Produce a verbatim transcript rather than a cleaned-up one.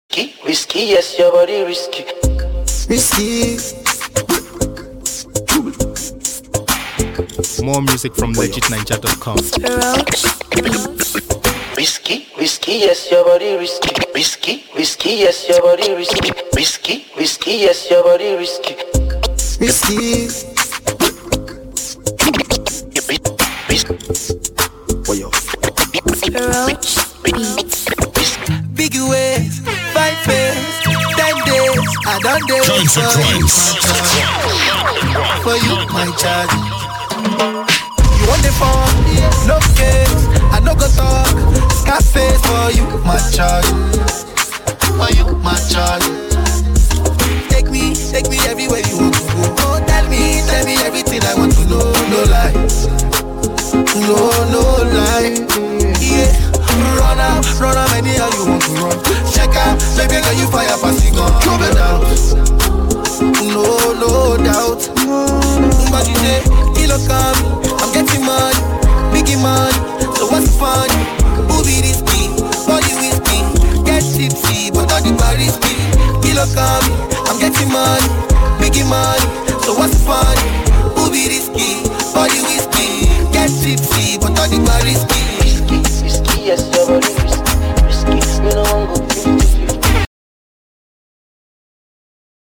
Whiskey, whiskey, yes, your body risky. Risky. More music from legit ninja dot com. Whiskey, whiskey, yes, your body risky. Whiskey, whiskey, yes, your body risky. Whiskey, whiskey, yes, your body risky. Risky. Big ways, five face, ten days, I don't dare Consequence. for you, my child. You want the phone, no case, I no go talk, Scarface for you, my child. For you, my child. Take me, take me everywhere you want to go. Oh, tell me, tell me everything I want to know, no lie. No, no lie. Yeah, run out, run out anyhow you want to run. Check out, baby girl you fire passing on. No doubt, no, no doubt. But you say, he look at me, I'm getting money, biggie money. So what's the fun? Who be risky, body whiskey, get tipsy, but all the bar risky. He look at me, I'm getting money, biggie money. So what's the fun? Who be risky, body whiskey, get tipsy, but all the bar risky. Whiskey, whiskey, yes, your body risky. Risky, you know I'm good.